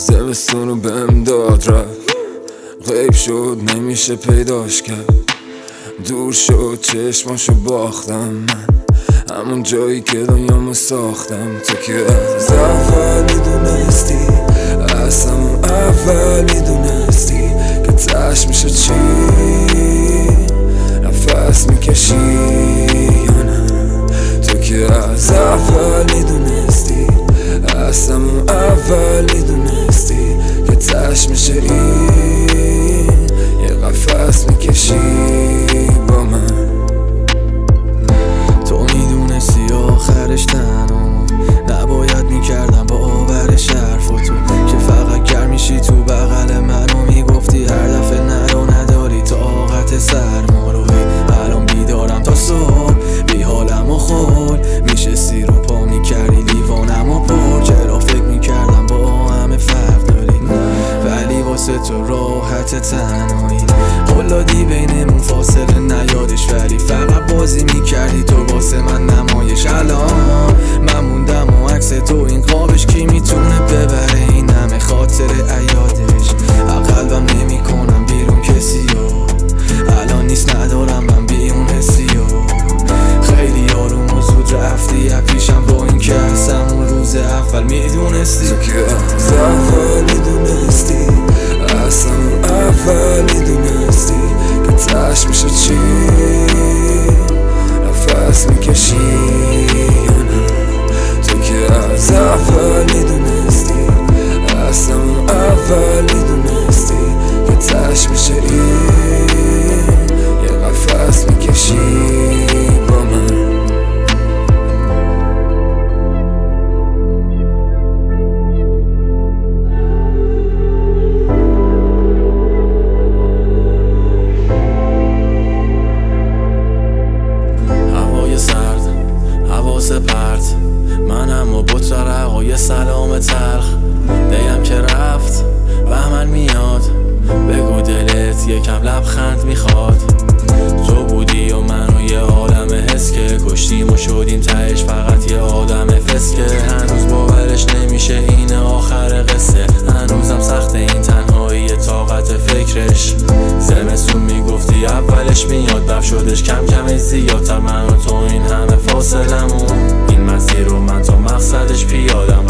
زمستون رو بهم داد رفت، غیب شد نمیشه پیداش کرد، دور شد چشماشو باختم من، همون جایی که دنیامو ساختم. تو که از اول میدونستی، از همون اول میدونستی که تش میشه چی، نفس میکشی یا نه. تو که از اول میدونستی، از همون اول میدونستی که تش میشه این، یه قفس میکشی با من. تو میدونستی آخرش تنها نباید میکردم با آورش حرف تو، که فقط گرم میشی تو بغل منو میگفتی هر دفعه نرو نداری طاقت سرما رو. الان بیدارم تا صبح بی حالم و خول میشستی رو پا میکردی لیوانم و پر. چرا فکر میکردم با همه فرق داری، ولی واسه تو راحت تنهایی، قلادی بینمون فاصله نیادش، ولی فقط بازی میکردی تو واسه من نمایش. الان من موندم و عکس تو این قابش کی میتونه ببره این همه خاطر ایادش. قلبم نمی کنم بیرون کسیو، الان نیست ندارم من بیون حسیو. خیلی آروم و زود رفتی پیشم با این که از همون روز اول میدونستی. تو که از اول میدونستی، از همون اول میدونستی که تش میشه چی، نفس میکشی یا نه. تو که از اول میدونستی، از همون اول میدونستی که تش میشه این، یه قفس میکشی با من. پرت منم و بط رقای سلام تلخ، دیم که رفت بهمن میاد، بگو دلت یکم لبخند میخواد. تو بودی و من و یه عالم حس که کشتیم و شدیم تهش فقط یه آدم فسکه. هنوز باورش نمیشه این آخر قصه، هنوزم سخته این تنهایی طاقت فکرش. زمستون میگفتی اولش میاد، بف شدش کم کم زیادتر من و تو این همه فاصلمون. این مسیر رو من تا مقصدش پیادم،